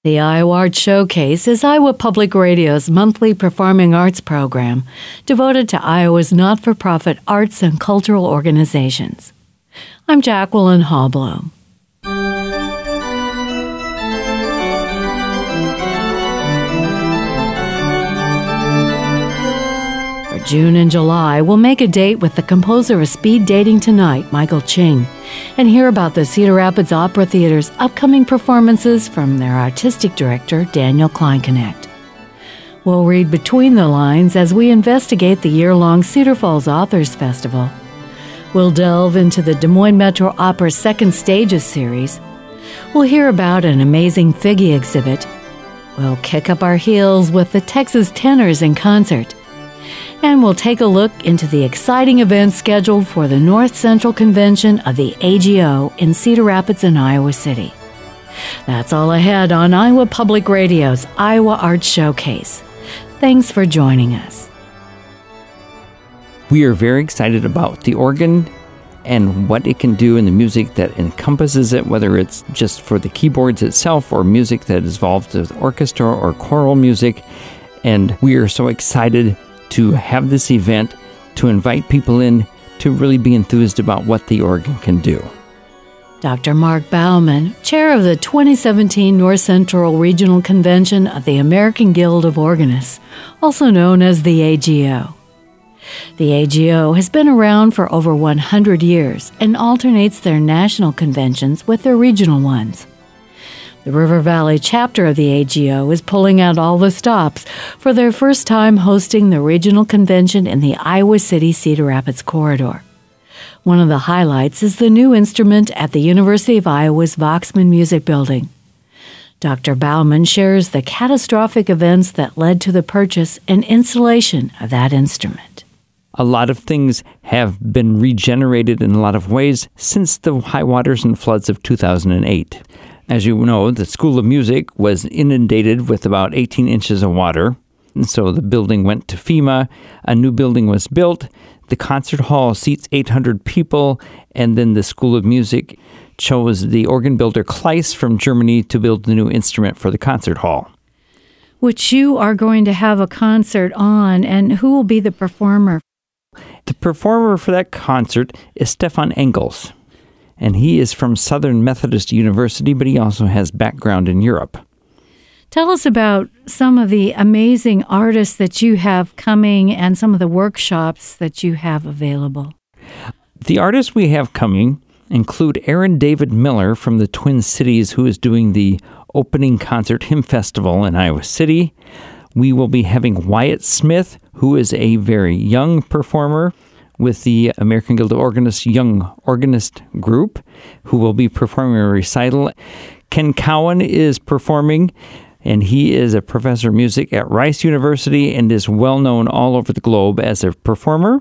The Iowa Arts Showcase is Iowa Public Radio's monthly performing arts program devoted to Iowa's not-for-profit arts and cultural organizations. I'm Jacqueline Hoblo. For June and July, we'll make a date with the composer of Speed Dating Tonight, Michael Ching, and hear about the Cedar Rapids Opera Theater's upcoming performances from their artistic director, Daniel Kleinknecht. We'll read between the lines as we investigate the year-long Cedar Falls Authors Festival. We'll delve into the Des Moines Metro Opera's Second Stages series. We'll hear about an amazing Figgy exhibit. We'll kick up our heels with the Texas Tenors in concert. And we'll take a look into the exciting events scheduled for the North Central Convention of the AGO in Cedar Rapids and Iowa City. That's all ahead on Iowa Public Radio's Iowa Arts Showcase. Thanks for joining us. We are very excited about the organ and what it can do in the music that encompasses it, whether it's just for the keyboards itself or music that is involved with orchestra or choral music. And we are so excited to have this event, to invite people in to really be enthused about what the organ can do. Dr. Mark Baumann, chair of the 2017 North Central Regional Convention of the American Guild of Organists, also known as the AGO. The AGO has been around for over 100 years and alternates their national conventions with their regional ones. The River Valley chapter of the AGO is pulling out all the stops for their first time hosting the regional convention in the Iowa City-Cedar Rapids corridor. One of the highlights is the new instrument at the University of Iowa's Voxman Music Building. Dr. Baumann shares the catastrophic events that led to the purchase and installation of that instrument. A lot of things have been regenerated in a lot of ways since the high waters and floods of 2008. As you know, the School of Music was inundated with about 18 inches of water, and so the building went to FEMA. A new building was built. The concert hall seats 800 people, and then the School of Music chose the organ builder Kleist from Germany to build the new instrument for the concert hall. Which you are going to have a concert on, and who will be the performer? The performer for that concert is Stefan Engels. And he is from Southern Methodist University, but he also has background in Europe. Tell us about some of the amazing artists that you have coming and some of the workshops that you have available. The artists we have coming include Aaron David Miller from the Twin Cities, who is doing the opening concert hymn festival in Iowa City. We will be having Wyatt Smith, who is a very young performer with the American Guild of Organists Young Organist Group, who will be performing a recital. Ken Cowan is performing, and he is a professor of music at Rice University and is well known all over the globe as a performer.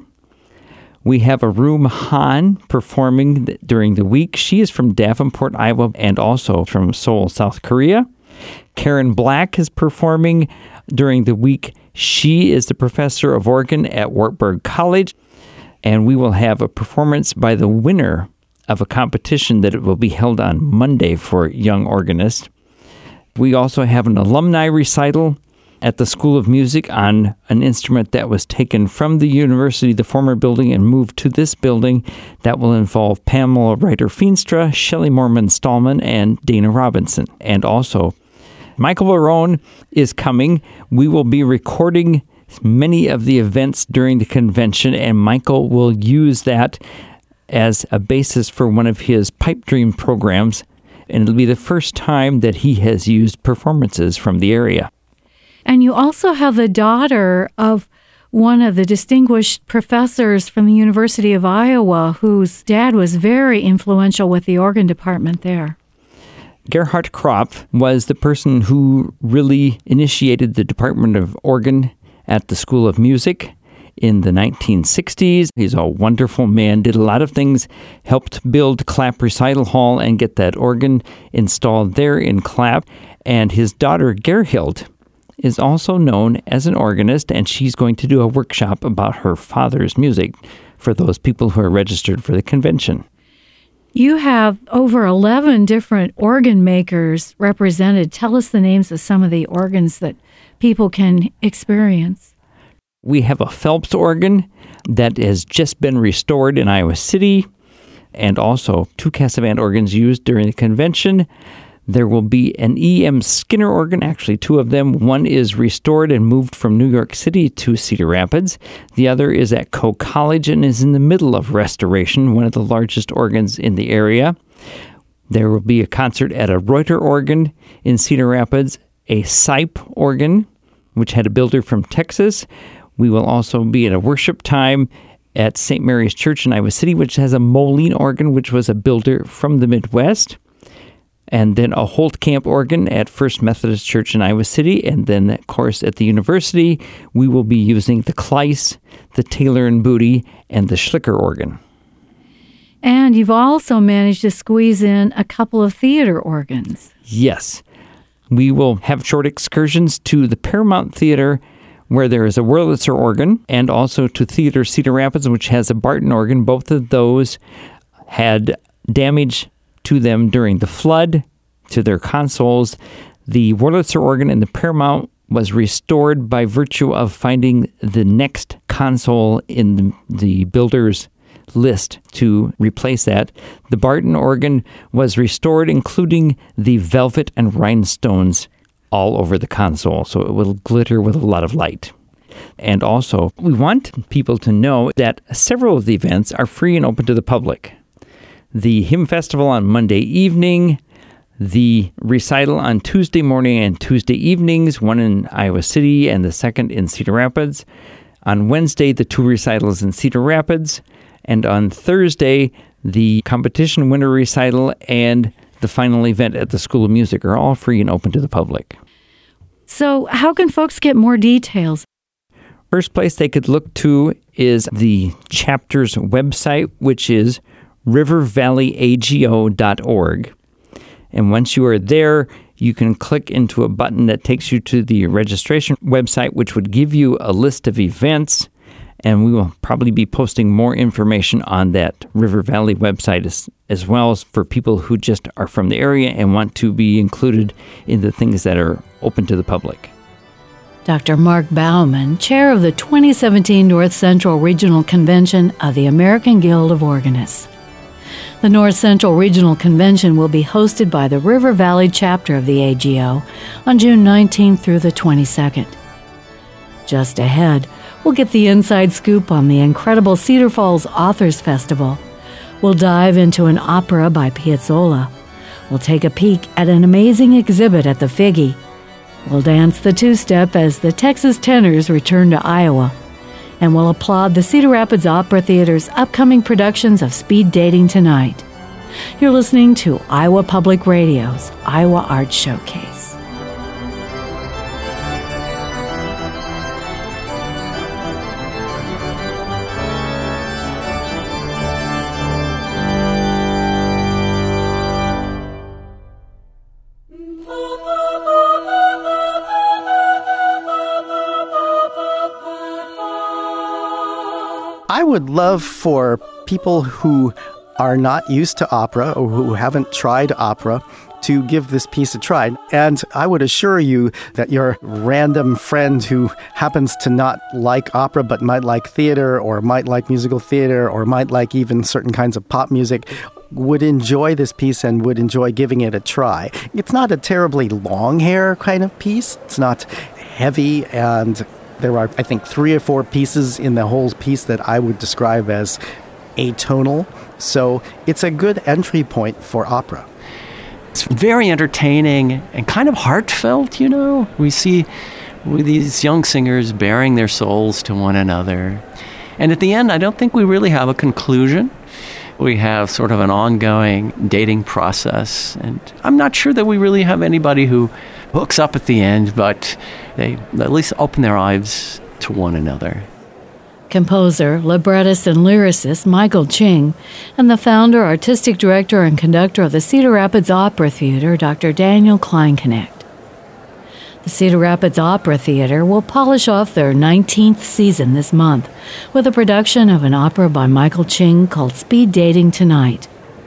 We have Arum Han performing during the week. She is from Davenport, Iowa, and also from Seoul, South Korea. Karen Black is performing during the week. She is the professor of organ at Wartburg College. And we will have a performance by the winner of a competition that will be held on Monday for young organists. We also have an alumni recital at the School of Music on an instrument that was taken from the university, the former building, and moved to this building. That will involve Pamela Reiter-Feenstra, Shelley Mormon-Stallman, and Dana Robinson. And also, Michael Barone is coming. We will be recording many of the events during the convention, and Michael will use that as a basis for one of his Pipe Dream programs, and it'll be the first time that he has used performances from the area. And you also have the daughter of one of the distinguished professors from the University of Iowa, whose dad was very influential with the organ department there. Gerhard Kropf was the person who really initiated the Department of Organ at the School of Music in the 1960s. He's a wonderful man, did a lot of things, helped build Clapp Recital Hall and get that organ installed there in Clapp. And his daughter, Gerhild, is also known as an organist, and she's going to do a workshop about her father's music for those people who are registered for the convention. You have over 11 different organ makers represented. Tell us the names of some of the organs that people can experience. We have a Phelps organ that has just been restored in Iowa City, and also 2 Casavant organs used during the convention. There will be an E.M. Skinner organ, actually 2 of them. One is restored and moved from New York City to Cedar Rapids. The other is at Coe College and is in the middle of restoration, one of the largest organs in the area. There will be a concert at a Reuter organ in Cedar Rapids, a Sipe organ, which had a builder from Texas. We will also be at a worship time at St. Mary's Church in Iowa City, which has a Moline organ, which was a builder from the Midwest. And then a Holtkamp organ at First Methodist Church in Iowa City. And then, of course, at the university, we will be using the Kleiss, the Taylor and Booty, and the Schlicker organ. And you've also managed to squeeze in a couple of theater organs. Yes. We will have short excursions to the Paramount Theater, where there is a Wurlitzer organ, and also to Theater Cedar Rapids, which has a Barton organ. Both of those had damage to them during the flood, to their consoles. The Wurlitzer organ in the Paramount was restored by virtue of finding the next console in the builder's list to replace that. The Barton organ was restored, including the velvet and rhinestones all over the console, so it will glitter with a lot of light. And also, we want people to know that several of the events are free and open to the public. The Hymn Festival on Monday evening, the recital on Tuesday morning and Tuesday evenings, one in Iowa City and the second in Cedar Rapids. On Wednesday, the 2 recitals in Cedar Rapids. And on Thursday, the competition winner recital and the final event at the School of Music are all free and open to the public. So how can folks get more details? First place they could look to is the chapter's website, which is rivervalleyago.org. And once you are there, you can click into a button that takes you to the registration website, which would give you a list of events. And we will probably be posting more information on that River Valley website as well as for people who just are from the area and want to be included in the things that are open to the public. Dr. Mark Baumann, chair of the 2017 North Central Regional Convention of the American Guild of Organists. The North Central Regional Convention will be hosted by the River Valley chapter of the AGO on June 19th through the 22nd. Just ahead, we'll get the inside scoop on the incredible Cedar Falls Authors Festival. We'll dive into an opera by Piazzolla. We'll take a peek at an amazing exhibit at the Figge. We'll dance the two-step as the Texas Tenors return to Iowa. And we'll applaud the Cedar Rapids Opera Theater's upcoming productions of Speed Dating Tonight. You're listening to Iowa Public Radio's Iowa Arts Showcase. I would love for people who are not used to opera or who haven't tried opera to give this piece a try. And I would assure you that your random friend who happens to not like opera but might like theater or might like musical theater or might like even certain kinds of pop music would enjoy this piece and would enjoy giving it a try. It's not a terribly long hair kind of piece. It's not heavy, and there are, I think, 3 or 4 pieces in the whole piece that I would describe as atonal. So it's a good entry point for opera. It's very entertaining and kind of heartfelt, you know. We see these young singers bearing their souls to one another. And at the end, I don't think we really have a conclusion. We have sort of an ongoing dating process. And I'm not sure that we really have anybody who hooks up at the end, but they at least open their eyes to one another. Composer, librettist, and lyricist Michael Ching, and the founder, artistic director, and conductor of the Cedar Rapids Opera Theater, Dr. Daniel Kleinknecht. The Cedar Rapids Opera Theater will polish off their 19th season this month with a production of an opera by Michael Ching called Speed Dating Tonight.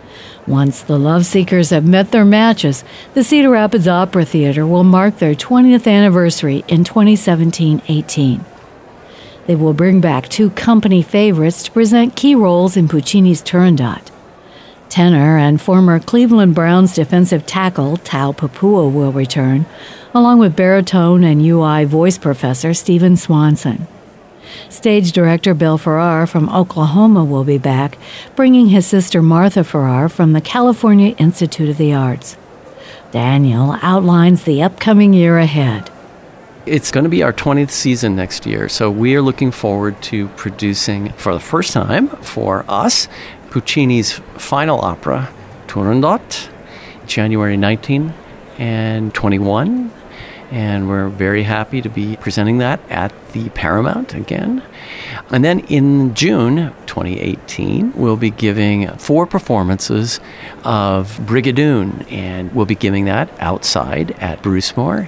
Once the love seekers have met their matches, the Cedar Rapids Opera Theater will mark their 20th anniversary in 2017-18. They will bring back two company favorites to present key roles in Puccini's Turandot. Tenor and former Cleveland Browns defensive tackle Tao Papua will return, along with baritone and UI voice professor Stephen Swanson. Stage director Bill Farrar from Oklahoma will be back, bringing his sister Martha Farrar from the California Institute of the Arts. Daniel outlines the upcoming year ahead. It's going to be our 20th season next year, so we are looking forward to producing, for the first time for us, Puccini's final opera, Turandot, January 19 and 21. And we're very happy to be presenting that at the Paramount again. And then in June 2018, we'll be giving 4 performances of Brigadoon, and we'll be giving that outside at Brucemore.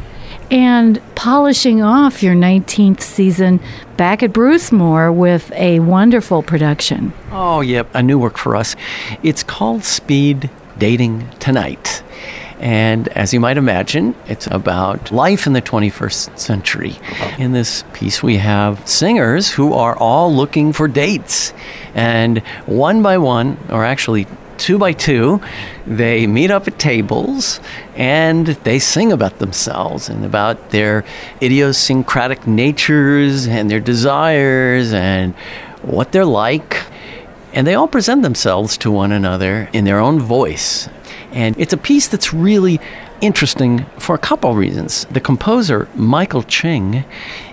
And polishing off your 19th season back at Brucemore with a wonderful production. Oh, yep, a new work for us. It's called Speed Dating Tonight. And as you might imagine, it's about life in the 21st century. In this piece, we have singers who are all looking for dates. And one by one, or actually 2 by 2, they meet up at tables and they sing about themselves and about their idiosyncratic natures and their desires and what they're like. And they all present themselves to one another in their own voice. And it's a piece that's really interesting for a couple of reasons. The composer, Michael Ching,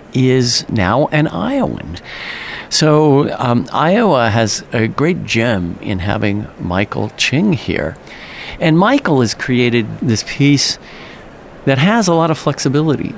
is now an Iowan. So Iowa has a great gem in having Michael Ching here. And Michael has created this piece that has a lot of flexibility.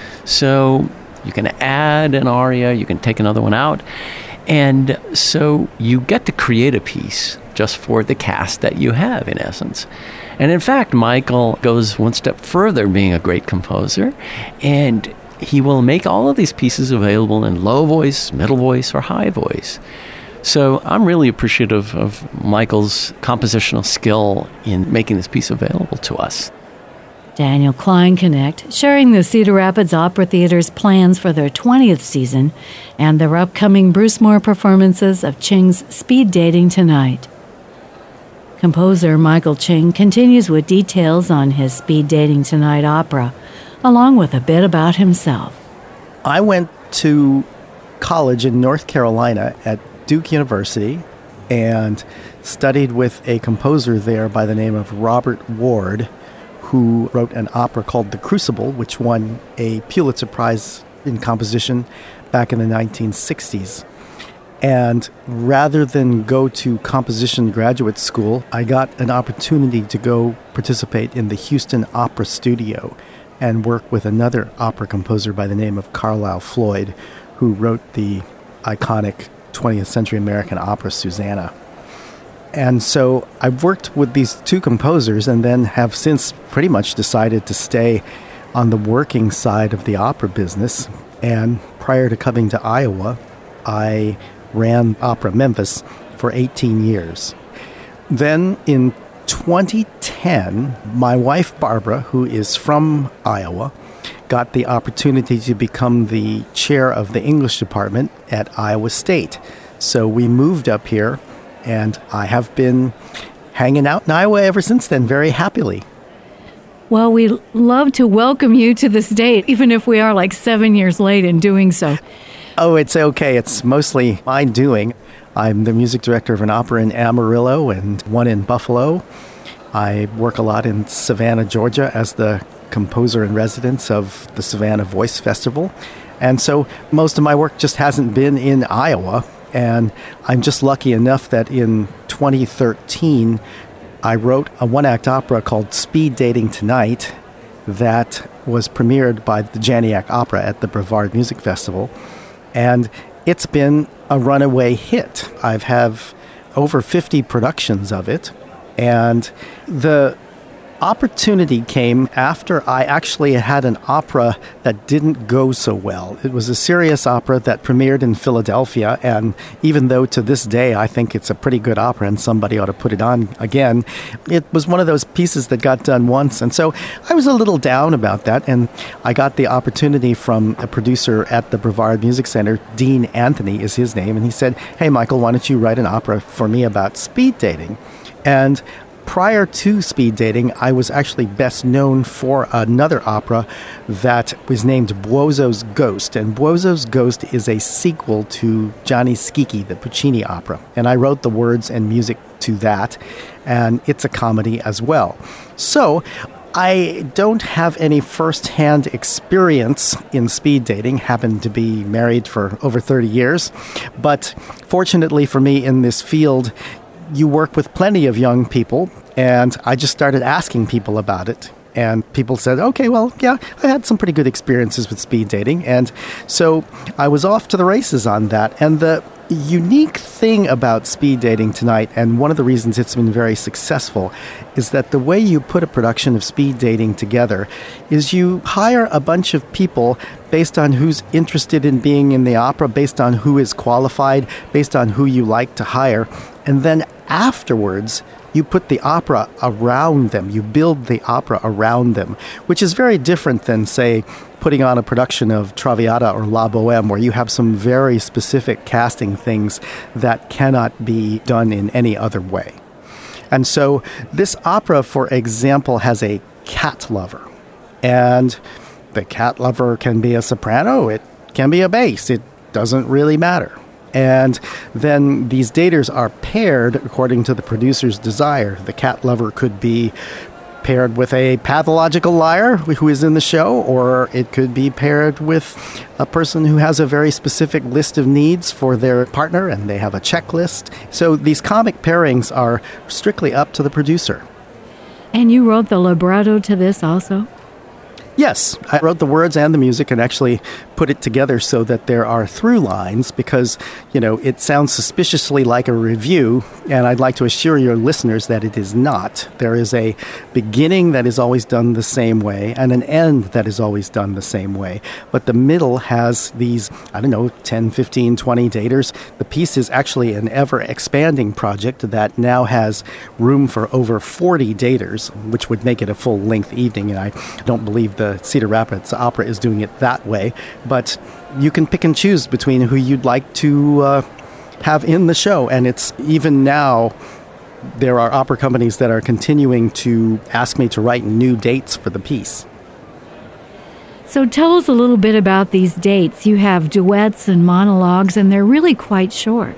So you can add an aria, you can take another one out. And so you get to create a piece just for the cast that you have, in essence. And in fact, Michael goes one step further, being a great composer, and he will make all of these pieces available in low voice, middle voice, or high voice. So I'm really appreciative of Michael's compositional skill in making this piece available to us. Daniel Kleinknecht, sharing the Cedar Rapids Opera Theater's plans for their 20th season and their upcoming Brucemore performances of Ching's Speed Dating Tonight. Composer Michael Ching continues with details on his Speed Dating Tonight opera, along with a bit about himself. I went to college in North Carolina at Duke University and studied with a composer there by the name of Robert Ward, who wrote an opera called The Crucible, which won a Pulitzer Prize in composition back in the 1960s. And rather than go to composition graduate school, I got an opportunity to go participate in the Houston Opera Studio and work with another opera composer by the name of Carlisle Floyd, who wrote the iconic 20th century American opera Susanna. And so I've worked with these two composers and then have since pretty much decided to stay on the working side of the opera business. And prior to coming to Iowa, I ran Opera Memphis for 18 years. Then in 2010, my wife Barbara, who is from Iowa, got the opportunity to become the chair of the English department at Iowa State. So we moved up here, and I have been hanging out in Iowa ever since then, very happily. Well, we love to welcome you to the state, even if we are like 7 years late in doing so. Oh, it's okay. It's mostly my doing. I'm the music director of an opera in Amarillo and one in Buffalo. I work a lot in Savannah, Georgia, as the composer in residence of the Savannah Voice Festival. And so most of my work just hasn't been in Iowa. And I'm just lucky enough that in 2013, I wrote a one-act opera called Speed Dating Tonight that was premiered by the Janiac Opera at the Brevard Music Festival. And it's been a runaway hit. I've had over 50 productions of it. And the opportunity came after I actually had an opera that didn't go so well. It was a serious opera that premiered in Philadelphia, and even though to this day I think it's a pretty good opera and somebody ought to put it on again, it was one of those pieces that got done once, and so I was a little down about that, and I got the opportunity from a producer at the Brevard Music Center. Dean Anthony is his name, and he said, "Hey Michael, why don't you write an opera for me about speed dating?" And prior to Speed Dating, I was actually best known for another opera that was named Buozzo's Ghost. And Buozzo's Ghost is a sequel to Gianni Schicchi, the Puccini opera. And I wrote the words and music to that, and it's a comedy as well. So I don't have any first-hand experience in speed dating, happened to be married for over 30 years. But fortunately for me in this field, you work with plenty of young people, and I just started asking people about it. And people said, okay, well, yeah, I had some pretty good experiences with speed dating. And so I was off to the races on that. And the unique thing about Speed Dating Tonight, and one of the reasons it's been very successful, is that the way you put a production of Speed Dating together is you hire a bunch of people based on who's interested in being in the opera, based on who is qualified, based on who you like to hire. And then afterwards, you put the opera around them. You build the opera around them, which is very different than, say, putting on a production of Traviata or La Bohème, where you have some very specific casting things that cannot be done in any other way. And so this opera, for example, has a cat lover. And the cat lover can be a soprano, it can be a bass, it doesn't really matter. And then these daters are paired according to the producer's desire. The cat lover could be paired with a pathological liar who is in the show, or it could be paired with a person who has a very specific list of needs for their partner, and they have a checklist. So these comic pairings are strictly up to the producer. And you wrote the libretto to this also? Yes, I wrote the words and the music and actually put it together so that there are through lines because, it sounds suspiciously like a review, and I'd like to assure your listeners that it is not. There is a beginning that is always done the same way and an end that is always done the same way. But the middle has these, 10, 15, 20 daters. The piece is actually an ever-expanding project that now has room for over 40 daters, which would make it a full-length evening, and I don't believe the Cedar Rapids Opera is doing it that way, but you can pick and choose between who you'd like to have in the show, and it's even now there are opera companies that are continuing to ask me to write new dates for the piece. So tell us a little bit about these dates. You have duets and monologues, and they're really quite short.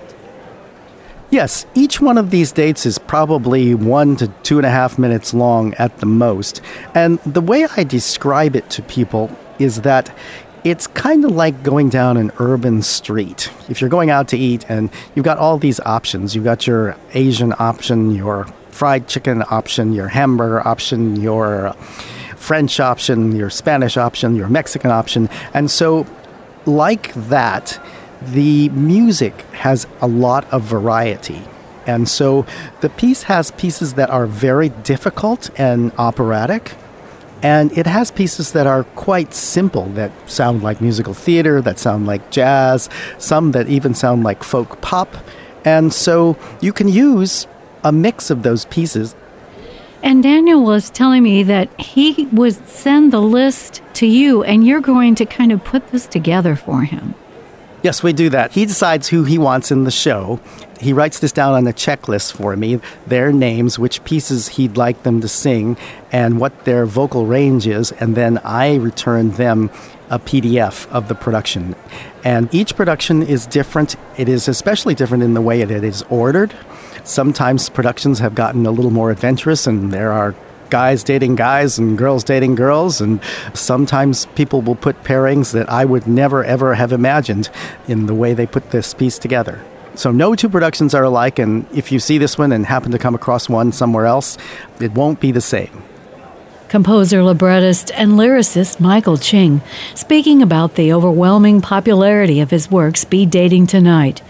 Yes, each one of these dates is probably 1 to 2.5 minutes long at the most. And the way I describe it to people is that it's kind of like going down an urban street. If you're going out to eat and you've got all these options, you've got your Asian option, your fried chicken option, your hamburger option, your French option, your Spanish option, your Mexican option. And so like that, the music has a lot of variety. And so the piece has pieces that are very difficult and operatic, and it has pieces that are quite simple, that sound like musical theater, that sound like jazz, some that even sound like folk pop. And so you can use a mix of those pieces. And Daniel was telling me that he would send the list to you, and you're going to kind of put this together for him. Yes, we do that. He decides who he wants in the show. He writes this down on a checklist for me, their names, which pieces he'd like them to sing, and what their vocal range is, and then I return them a PDF of the production. And each production is different. It is especially different in the way it is ordered. Sometimes productions have gotten a little more adventurous, and there are guys dating guys and girls dating girls, and sometimes people will put pairings that I would never ever have imagined in the way they put this piece together. So no two productions are alike, and if you see this one and happen to come across one somewhere else, it won't be the same. Composer, librettist, and lyricist Michael Ching, speaking about the overwhelming popularity of his work, Speed Dating Tonight.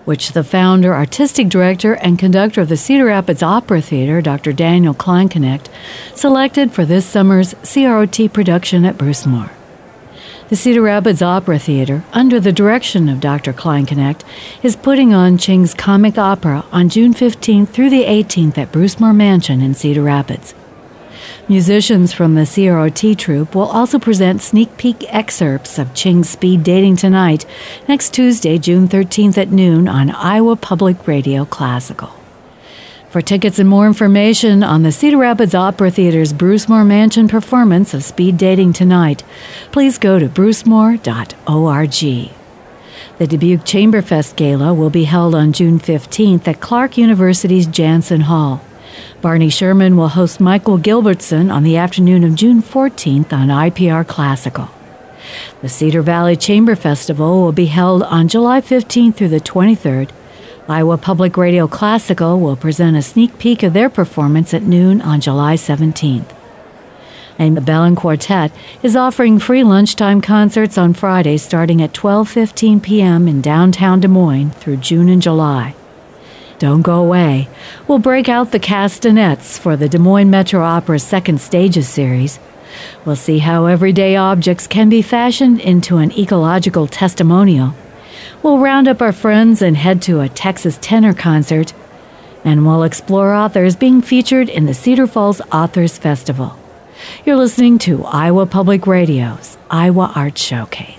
which the founder, artistic director, and conductor of the Cedar Rapids Opera Theater, Dr. Daniel Kleinknecht, selected for this summer's CROT production at Bruce Moore. The Cedar Rapids Opera Theater, under the direction of Dr. Kleinknecht, is putting on Ching's comic opera on June 15th through the 18th at Bruce Moore Mansion in Cedar Rapids. Musicians from the CROT troupe will also present sneak peek excerpts of Ching's Speed Dating Tonight next Tuesday, June 13th at noon on Iowa Public Radio Classical. For tickets and more information on the Cedar Rapids Opera Theater's Bruce Moore Mansion performance of Speed Dating Tonight, please go to brucemore.org. The Dubuque Chamberfest Gala will be held on June 15th at Clark University's Jansen Hall. Barney Sherman will host Michael Gilbertson on the afternoon of June 14th on IPR Classical. The Cedar Valley Chamber Festival will be held on July 15th through the 23rd. Iowa Public Radio Classical will present a sneak peek of their performance at noon on July 17th. And the Bellin Quartet is offering free lunchtime concerts on Friday starting at 12:15 p.m. in downtown Des Moines through June and July. Don't go away. We'll break out the castanets for the Des Moines Metro Opera's Second Stages series. We'll see how everyday objects can be fashioned into an ecological testimonial. We'll round up our friends and head to a Texas tenor concert. And we'll explore authors being featured in the Cedar Falls Authors Festival. You're listening to Iowa Public Radio's Iowa Arts Showcase.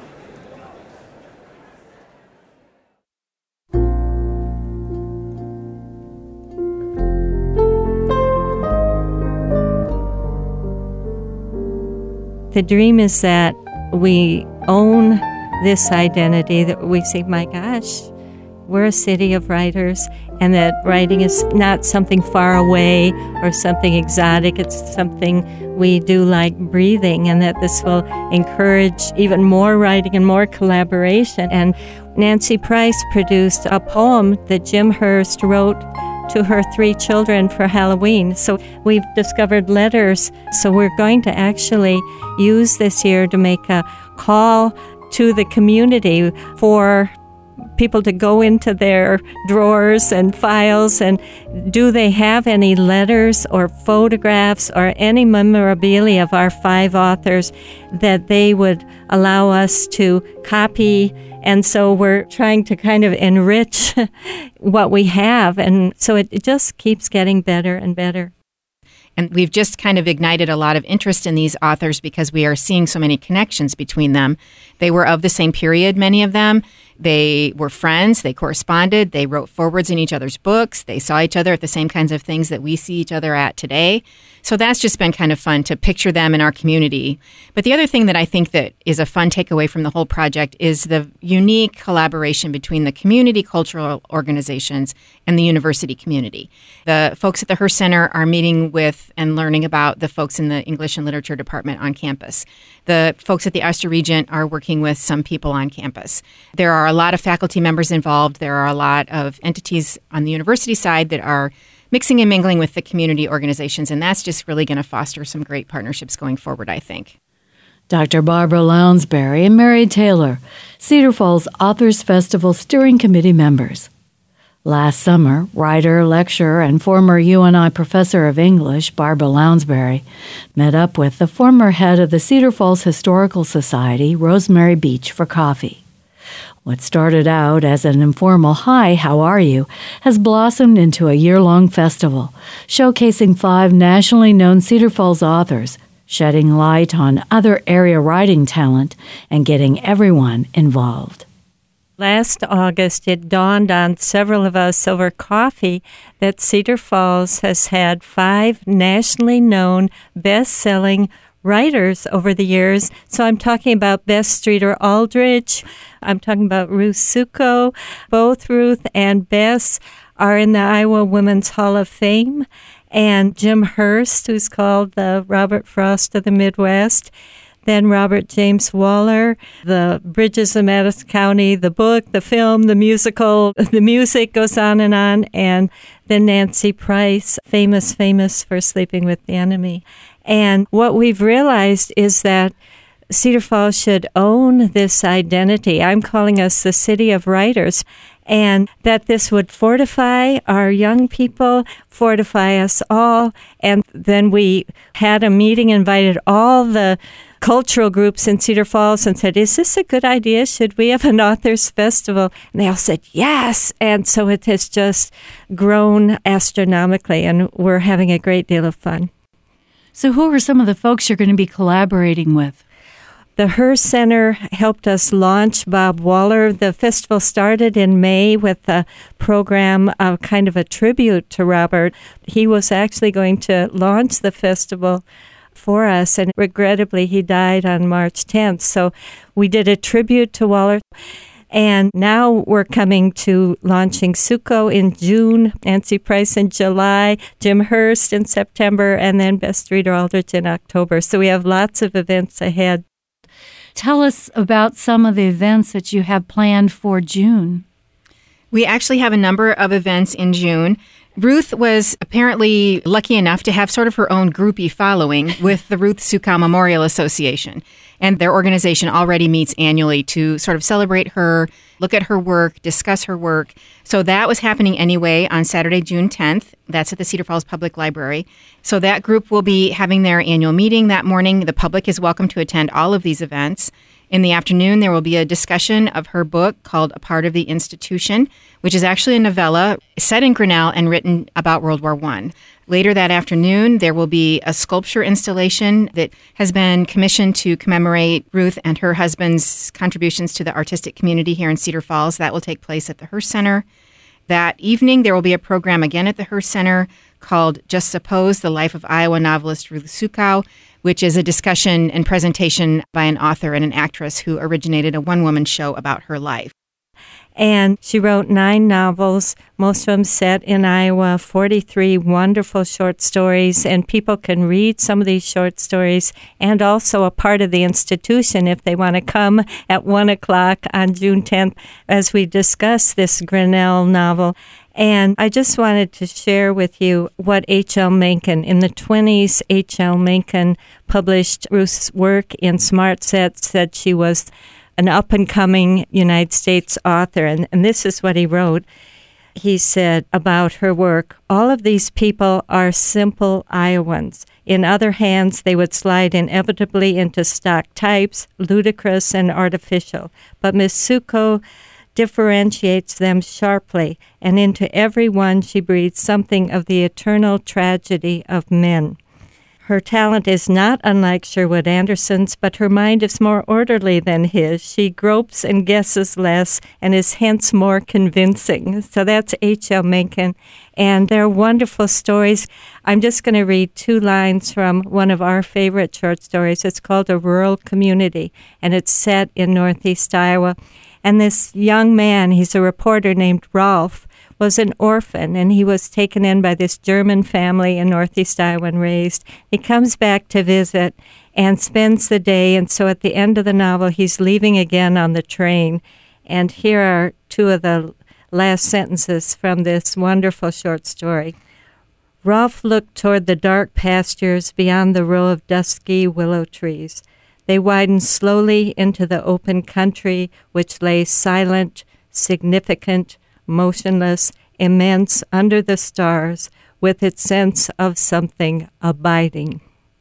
The dream is that we own this identity, that we say, my gosh, we're a city of writers, and that writing is not something far away or something exotic. It's something we do like breathing, and that this will encourage even more writing and more collaboration. And Nancy Price produced a poem that Jim Hurst wrote to her 3 children for Halloween. So we've discovered letters. So we're going to actually use this year to make a call to the community for people to go into their drawers and files, and do they have any letters or photographs or any memorabilia of our 5 authors that they would allow us to copy. And so we're trying to kind of enrich what we have, and so it just keeps getting better and better. And we've just kind of ignited a lot of interest in these authors because we are seeing so many connections between them. They were of the same period, many of them. They were friends, they corresponded, they wrote forwards in each other's books, they saw each other at the same kinds of things that we see each other at today. So that's just been kind of fun to picture them in our community. But the other thing that I think that is a fun takeaway from the whole project is the unique collaboration between the community cultural organizations and the university community. The folks at the Hearst Center are meeting with and learning about the folks in the English and Literature department on campus. The folks at the Astor Regent are working with some people on campus. There are a lot of faculty members involved. There are a lot of entities on the university side that are mixing and mingling with the community organizations, and that's just really going to foster some great partnerships going forward, I think. Dr. Barbara Lounsbury and Mary Taylor, Cedar Falls Authors Festival Steering Committee members. Last summer, writer, lecturer, and former UNI professor of English, Barbara Lounsbury, met up with the former head of the Cedar Falls Historical Society, Rosemary Beach, for coffee. What started out as an informal "Hi, how are you?" has blossomed into a year-long festival, showcasing 5 nationally known Cedar Falls authors, shedding light on other area writing talent, and getting everyone involved. Last August, it dawned on several of us over coffee that Cedar Falls has had 5 nationally known, best-selling writers over the years. So I'm talking about Bess Streeter Aldrich. I'm talking about Ruth Succo. Both Ruth and Bess are in the Iowa Women's Hall of Fame. And Jim Hurst, who's called the Robert Frost of the Midwest. Then Robert James Waller, The Bridges of Madison County, the book, the film, the musical, the music goes on. And then Nancy Price, famous for Sleeping with the Enemy. And what we've realized is that Cedar Falls should own this identity. I'm calling us the city of writers, and that this would fortify our young people, fortify us all. And then we had a meeting, invited all the cultural groups in Cedar Falls and said, is this a good idea? Should we have an authors festival? And they all said, yes. And so it has just grown astronomically, and we're having a great deal of fun. So who are some of the folks you're going to be collaborating with? The Hearst Center helped us launch Bob Waller. The festival started in May with a program, kind of a tribute to Robert. He was actually going to launch the festival for us, and regrettably he died on March 10th. So we did a tribute to Waller. And now we're coming to launching Suco in June, Nancy Price in July, Jim Hurst in September, and then Best Reader Aldrich in October. So we have lots of events ahead. Tell us about some of the events that you have planned for June. We actually have a number of events in June. Ruth was apparently lucky enough to have sort of her own groupie following with the Ruth Sukow Memorial Association. And their organization already meets annually to sort of celebrate her, look at her work, discuss her work. So that was happening anyway on Saturday, June 10th. That's at the Cedar Falls Public Library. So that group will be having their annual meeting that morning. The public is welcome to attend all of these events. In the afternoon, there will be a discussion of her book called A Part of the Institution, which is actually a novella set in Grinnell and written about World War I. Later that afternoon, there will be a sculpture installation that has been commissioned to commemorate Ruth and her husband's contributions to the artistic community here in Cedar Falls. That will take place at the Hearst Center. That evening, there will be a program again at the Hearst Center called Just Suppose, the Life of Iowa Novelist Ruth Sukow, which is a discussion and presentation by an author and an actress who originated a one-woman show about her life. And she wrote 9 novels, most of them set in Iowa, 43 wonderful short stories, and people can read some of these short stories and also a part of the institution if they want to come at 1 o'clock on June 10th as we discuss this Grinnell novel. And I just wanted to share with you what H.L. Mencken, in the 1920s, H.L. Mencken published Ruth's work in Smart Set, said she was an up-and-coming United States author. And this is what he wrote. He said about her work, all of these people are simple Iowans. In other hands, they would slide inevitably into stock types, ludicrous and artificial. But Miss Sukow differentiates them sharply, and into every one she breathes something of the eternal tragedy of men. Her talent is not unlike Sherwood Anderson's, but her mind is more orderly than his. She gropes and guesses less and is hence more convincing. So that's H.L. Mencken, and they're wonderful stories. I'm just going to read 2 lines from one of our favorite short stories. It's called A Rural Community, and it's set in Northeast Iowa. And this young man, he's a reporter named Rolf, was an orphan, and he was taken in by this German family in Northeast Iowa and raised. He comes back to visit and spends the day, and so at the end of the novel, he's leaving again on the train. And here are 2 of the last sentences from this wonderful short story. Rolf looked toward the dark pastures beyond the row of dusky willow trees. They widened slowly into the open country, which lay silent, significant, motionless, immense under the stars, with its sense of something abiding.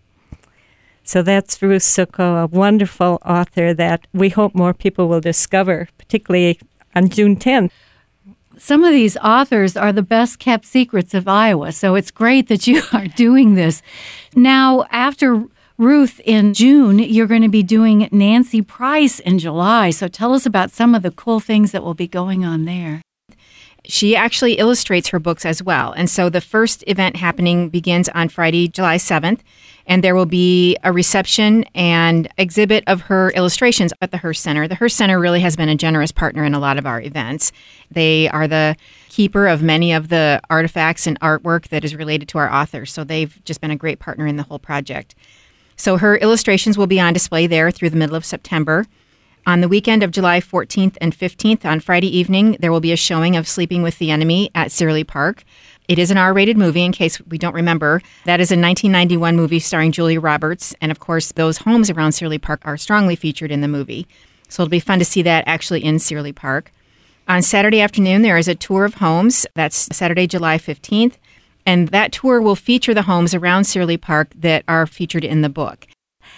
So that's Ruth Sukow, a wonderful author that we hope more people will discover, particularly on June 10th. Some of these authors are the best kept secrets of Iowa, so it's great that you are doing this. Now, after Ruth in June, you're going to be doing Nancy Price in July, so tell us about some of the cool things that will be going on there. She actually illustrates her books as well. And so the first event happening begins on Friday, July 7th, and there will be a reception and exhibit of her illustrations at the Hearst Center. The Hearst Center really has been a generous partner in a lot of our events. They are the keeper of many of the artifacts and artwork that is related to our authors, so they've just been a great partner in the whole project. So her illustrations will be on display there through the middle of September. On the weekend of July 14th and 15th, on Friday evening, there will be a showing of Sleeping with the Enemy at Searly Park. It is an R-rated movie, in case we don't remember. That is a 1991 movie starring Julia Roberts. And, of course, those homes around Searly Park are strongly featured in the movie. So it'll be fun to see that actually in Searly Park. On Saturday afternoon, there is a tour of homes. That's Saturday, July 15th. And that tour will feature the homes around Searly Park that are featured in the book.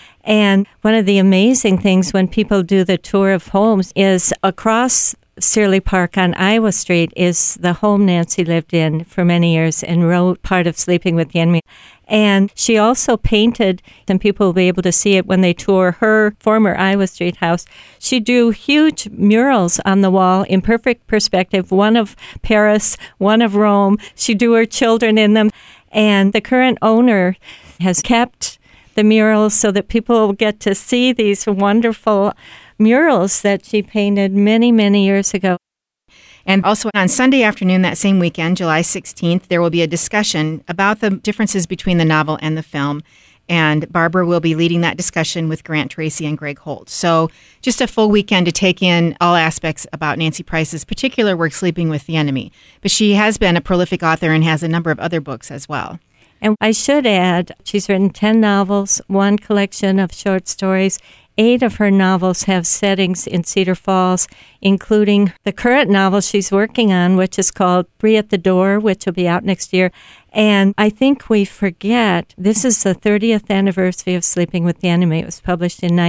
And one of the amazing things when people do the tour of homes is across Searly Park on Iowa Street is the home Nancy lived in for many years and wrote part of Sleeping with the Enemy. And she also painted, and people will be able to see it when they tour her former Iowa Street house. She drew huge murals on the wall in perfect perspective, one of Paris, one of Rome. She drew her children in them. And the current owner has kept the murals so that people will get to see these wonderful murals that she painted many, many years ago. And also on Sunday afternoon that same weekend, July 16th, there will be a discussion about the differences between the novel and the film. And Barbara will be leading that discussion with Grant Tracy and Greg Holt. So just a full weekend to take in all aspects about Nancy Price's particular work, Sleeping with the Enemy. But she has been a prolific author and has a number of other books as well. And I should add, she's written 10 novels, one collection of short stories. 8 of her novels have settings in Cedar Falls, including the current novel she's working on, which is called Free at the Door, which will be out next year. And I think we forget, this is the 30th anniversary of Sleeping with the Enemy. It was published in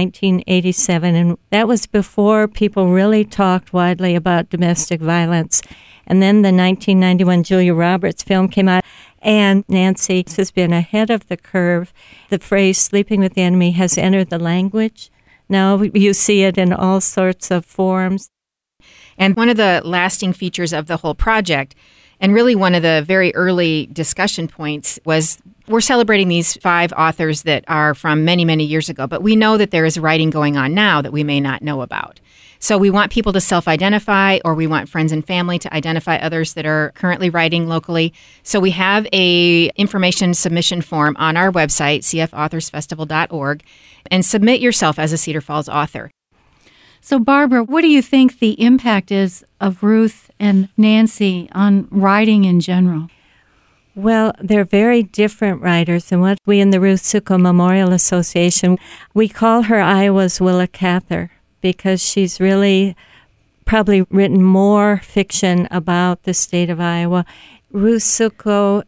1987, and that was before people really talked widely about domestic violence. And then the 1991 Julia Roberts film came out, and Nancy has been ahead of the curve. The phrase Sleeping with the Enemy has entered the language. Now you see it in all sorts of forms. And one of the lasting features of the whole project, and really one of the very early discussion points, was we're celebrating these 5 authors that are from many, many years ago, but we know that there is writing going on now that we may not know about. So we want people to self-identify, or we want friends and family to identify others that are currently writing locally. So we have a information submission form on our website, cfauthorsfestival.org, and submit yourself as a Cedar Falls author. So, Barbara, what do you think the impact is of Ruth and Nancy on writing in general? Well, they're very different writers, and what we in the Ruth Succo Memorial Association, we call her Iowa's Willa Cather, because she's really probably written more fiction about the state of Iowa. Ruth Succo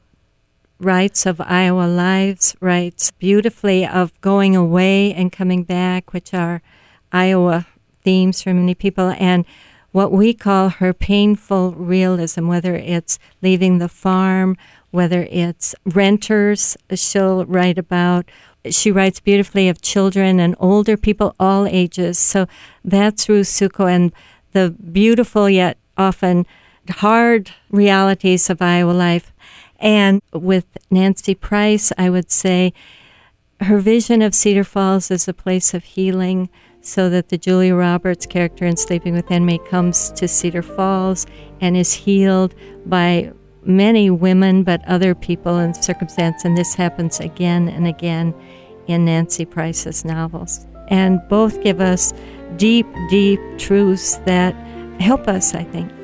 writes of Iowa lives, writes beautifully of going away and coming back, which are Iowa themes for many people, and what we call her painful realism, whether it's leaving the farm, whether it's renters, she'll write about. She writes beautifully of children and older people, all ages. So that's Ruth Succo, and the beautiful yet often hard realities of Iowa life. And with Nancy Price, I would say her vision of Cedar Falls as a place of healing, so that the Julia Roberts character in Sleeping with the Enemy comes to Cedar Falls and is healed by many women, but other people in circumstance, and this happens again and again in Nancy Price's novels. And both give us deep, deep truths that help us, I think.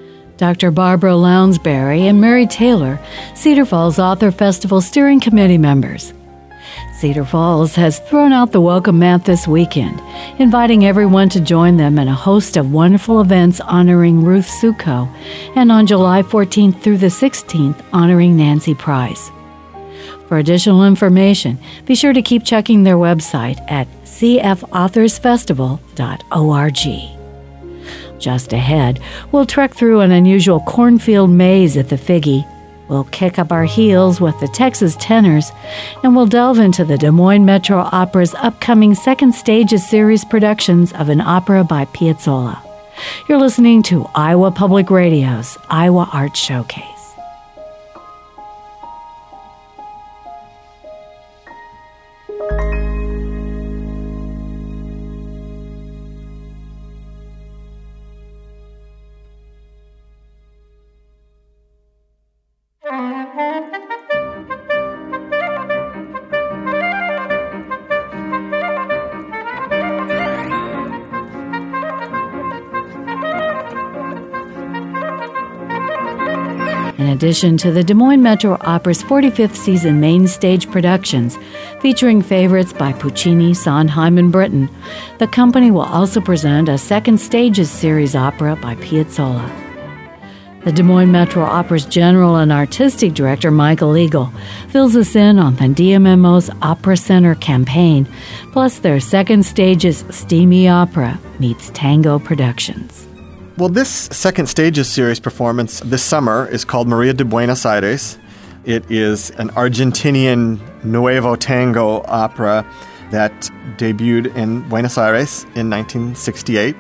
Dr. Barbara Lounsbury and Mary Taylor, Cedar Falls Author Festival Steering Committee members. Cedar Falls has thrown out the welcome mat this weekend, inviting everyone to join them in a host of wonderful events honoring Ruth Succo, and on July 14th through the 16th, honoring Nancy Price. For additional information, be sure to keep checking their website at cfauthorsfestival.org. Just ahead, we'll trek through an unusual cornfield maze at the Figgy. We'll kick up our heels with the Texas Tenors, and we'll delve into the Des Moines Metro Opera's upcoming second stages series productions of an opera by Piazzolla. You're listening to Iowa Public Radio's Iowa Art Showcase. in addition to the Des Moines Metro Opera's 45th season main stage productions, featuring favorites by Puccini, Sondheim, and Britten. The company will also present a Second Stages series opera by Piazzolla. The Des Moines Metro Opera's General and Artistic Director, Michael Eagle, fills us in on the DMMO's Opera Center campaign, plus their Second Stages steamy opera meets tango productions. Well, this Second Stages series performance this summer is called Maria de Buenos Aires. It is an Argentinian Nuevo Tango opera that debuted in Buenos Aires in 1968.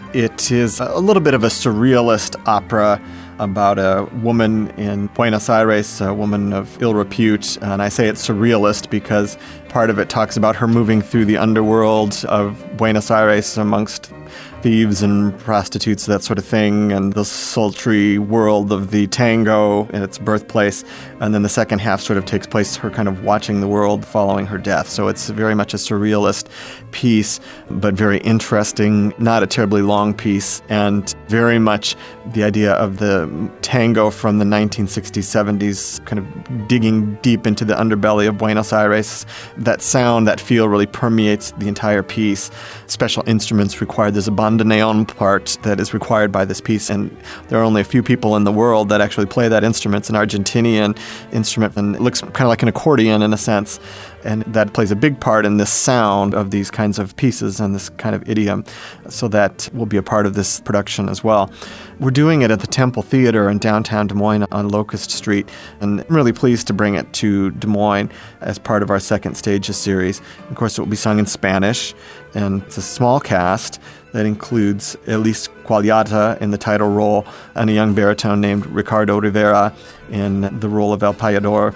It is a little bit of a surrealist opera about a woman in Buenos Aires, a woman of ill repute. And I say it's surrealist because part of it talks about her moving through the underworld of Buenos Aires amongst thieves and prostitutes, that sort of thing, and the sultry world of the tango in its birthplace. And then the second half sort of takes place her kind of watching the world following her death. So it's very much a surrealist piece, but very interesting, not a terribly long piece, and very much the idea of the tango from the 1960s, 70s, kind of digging deep into the underbelly of Buenos Aires. That sound, that feel really permeates the entire piece. Special instruments required. There's a bandoneon part that is required by this piece, and there are only a few people in the world that actually play that instrument. It's an Argentinian instrument, and it looks kind of like an accordion in a sense, and that plays a big part in this sound of these kinds of pieces and this kind of idiom, so that will be a part of this production as well. We're doing it at the Temple Theater in downtown Des Moines on Locust Street, and I'm really pleased to bring it to Des Moines as part of our Second Stages series. Of course, it will be sung in Spanish, and it's a small cast that includes Elise Qualiata in the title role and a young baritone named Ricardo Rivera in the role of El Payador.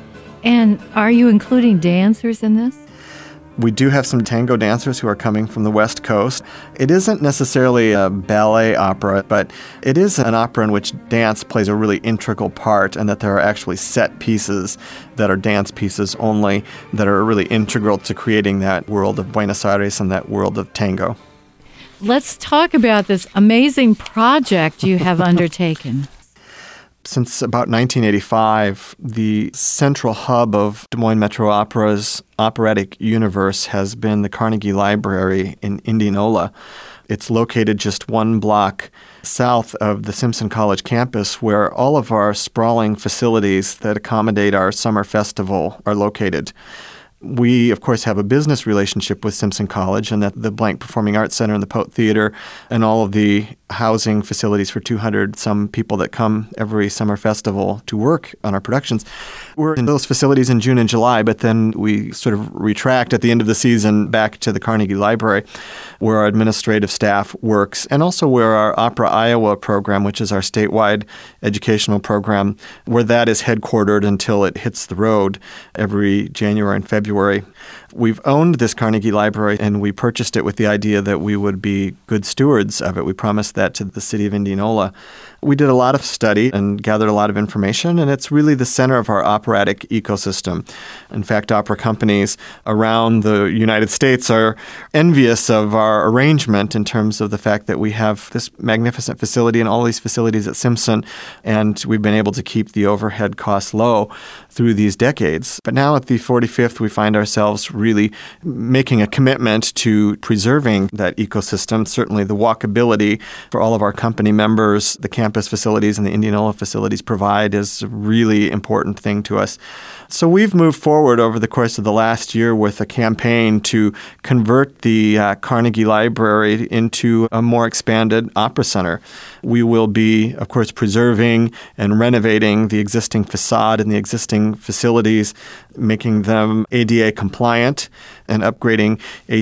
And are you including dancers in this? We do have some tango dancers who are coming from the West Coast. It isn't necessarily a ballet opera, but it is an opera in which dance plays a really integral part, and that there are actually set pieces that are dance pieces only that are really integral to creating that world of Buenos Aires and that world of tango. Let's talk about this amazing project you have undertaken. Since about 1985, the central hub of Des Moines Metro Opera's operatic universe has been the Carnegie Library in Indianola. It's located just one block south of the Simpson College campus, where all of our sprawling facilities that accommodate our summer festival are located. We, of course, have a business relationship with Simpson College, and that the Blank Performing Arts Center and the Poet Theater and all of the housing facilities for 200-some people that come every summer festival to work on our productions. We're in those facilities in June and July, but then we sort of retract at the end of the season back to the Carnegie Library, where our administrative staff works, and also where our Opera Iowa program, which is our statewide educational program, where that is headquartered until it hits the road every January and February. We've owned this Carnegie Library, and we purchased it with the idea that we would be good stewards of it. We promised that to the city of Indianola. We did a lot of study and gathered a lot of information, and it's really the center of our operatic ecosystem. In fact, opera companies around the United States are envious of our arrangement in terms of the fact that we have this magnificent facility and all these facilities at Simpson, and we've been able to keep the overhead costs low through these decades. But now at the 45th, we find ourselves really making a commitment to preserving that ecosystem. Certainly the walkability for all of our company members, the campus facilities and the Indianola facilities provide is a really important thing to us. So we've moved forward over the course of the last year with a campaign to convert the Carnegie Library into a more expanded opera center. We will be, of course, preserving and renovating the existing facade and the existing facilities, making them ADA compliant and upgrading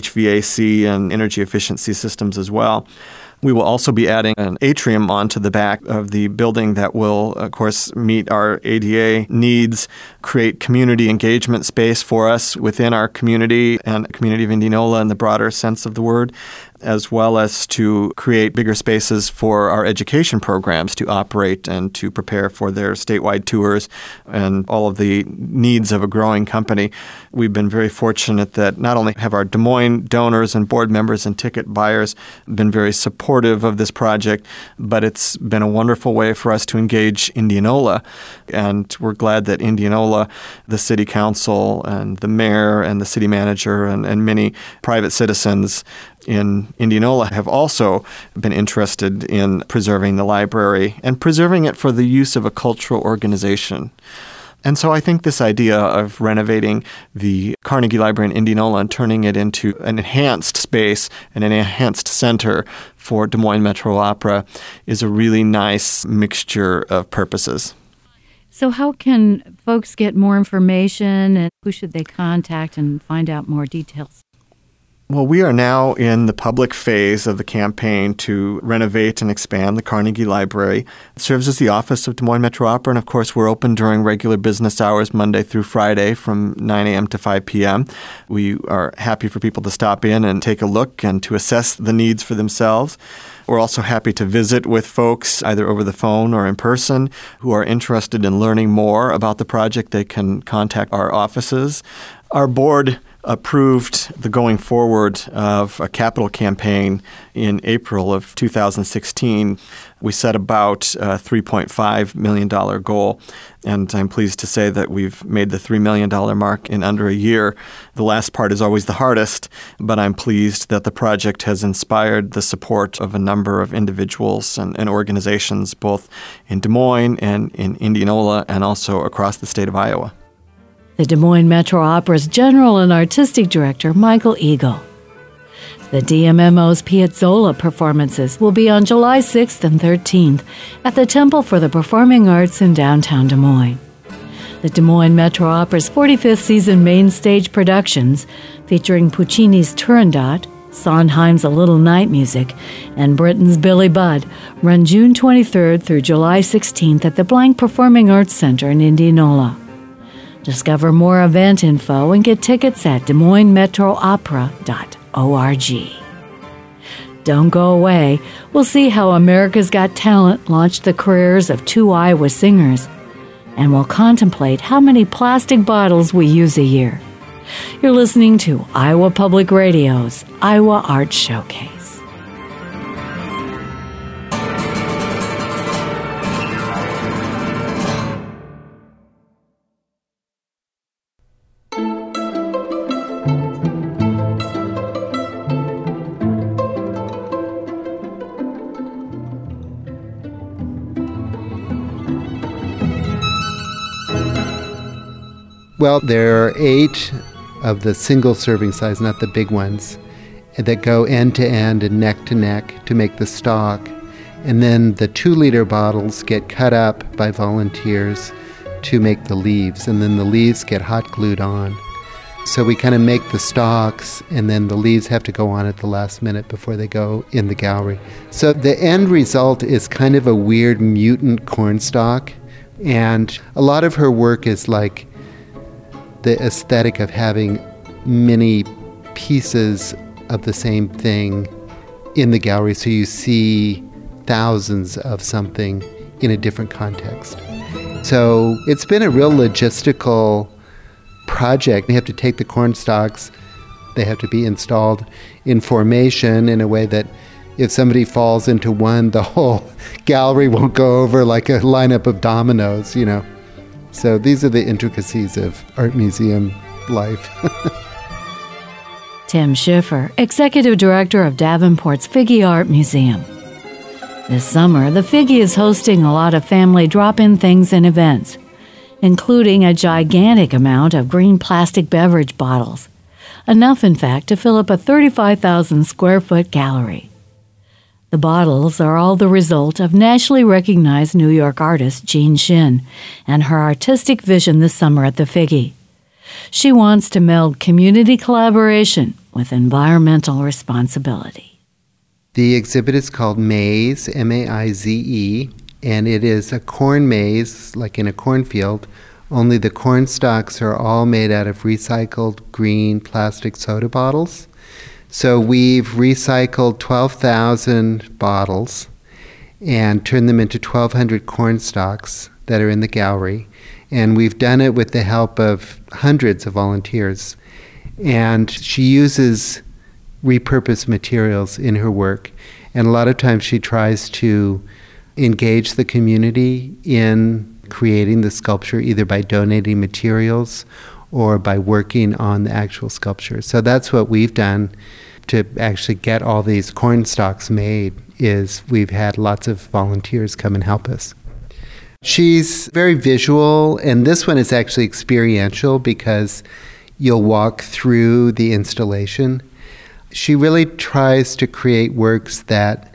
HVAC and energy efficiency systems as well. We will also be adding an atrium onto the back of the building that will, of course, meet our ADA needs, create community engagement space for us within our community and the community of Indianola in the broader sense of the word, as well as to create bigger spaces for our education programs to operate and to prepare for their statewide tours and all of the needs of a growing company. We've been very fortunate that not only have our Des Moines donors and board members and ticket buyers been very supportive supportive of this project, but it's been a wonderful way for us to engage Indianola. And we're glad that Indianola, the city council and the mayor and the city manager and many private citizens in Indianola have also been interested in preserving the library and preserving it for the use of a cultural organization. And so I think this idea of renovating the Carnegie Library in Indianola and turning it into an enhanced space and an enhanced center for Des Moines Metro Opera is a really nice mixture of purposes. So how can folks get more information, and who should they contact and find out more details? Well, we are now in the public phase of the campaign to renovate and expand the Carnegie Library. It serves as the office of Des Moines Metro Opera, and of course we're open during regular business hours Monday through Friday from 9 a.m. to 5 p.m. We are happy for people to stop in and take a look and to assess the needs for themselves. We're also happy to visit with folks either over the phone or in person who are interested in learning more about the project. They can contact our offices. Our board approved the going forward of a capital campaign in April of 2016. We set about a $3.5 million goal, and I'm pleased to say that we've made the $3 million mark in under a year. The last part is always the hardest, but I'm pleased that the project has inspired the support of a number of individuals and organizations, both in Des Moines and in Indianola and also across the state of Iowa. The Des Moines Metro Opera's General and Artistic Director, Michael Eagle. The DMMO's Piazzolla performances will be on July 6th and 13th at the Temple for the Performing Arts in downtown Des Moines. The Des Moines Metro Opera's 45th season main stage productions, featuring Puccini's Turandot, Sondheim's A Little Night Music, and Britten's Billy Budd, run June 23rd through July 16th at the Blank Performing Arts Center in Indianola. Discover more event info and get tickets at DesMoinesMetroOpera.org. Don't go away. We'll see how America's Got Talent launched the careers of 2 Iowa singers, and we'll contemplate how many plastic bottles we use a year. You're listening to Iowa Public Radio's Iowa Arts Showcase. Well, there are 8 of the single-serving size, not the big ones, that go end-to-end and neck-to-neck to make the stock. And then the 2-liter bottles get cut up by volunteers to make the leaves, and then the leaves get hot glued on. So we kind of make the stalks, and then the leaves have to go on at the last minute before they go in the gallery. So the end result is kind of a weird mutant cornstalk, and a lot of her work is like the aesthetic of having many pieces of the same thing in the gallery, so you see thousands of something in a different context. So it's been a real logistical project. They have to take the cornstalks, they have to be installed in formation in a way that if somebody falls into one, the whole gallery won't go over like a lineup of dominoes, you know. So these are the intricacies of art museum life. Tim Schiffer, Executive Director of Davenport's Figge Art Museum. This summer, the Figge is hosting a lot of family drop-in things and events, including a gigantic amount of green plastic beverage bottles, enough, in fact, to fill up a 35,000-square-foot gallery. The bottles are all the result of nationally recognized New York artist Jean Shin and her artistic vision this summer at the Figge. She wants to meld community collaboration with environmental responsibility. The exhibit is called Maize, M-A-I-Z-E, and it is a corn maze, like in a cornfield, only the corn stalks are all made out of recycled green plastic soda bottles. So we've recycled 12,000 bottles and turned them into 1,200 corn stalks that are in the gallery. And we've done it with the help of hundreds of volunteers. And she uses repurpose materials in her work. And a lot of times she tries to engage the community in creating the sculpture, either by donating materials or by working on the actual sculpture. So that's what we've done to actually get all these corn stalks made, is we've had lots of volunteers come and help us. She's very visual, and this one is actually experiential because you'll walk through the installation. She really tries to create works that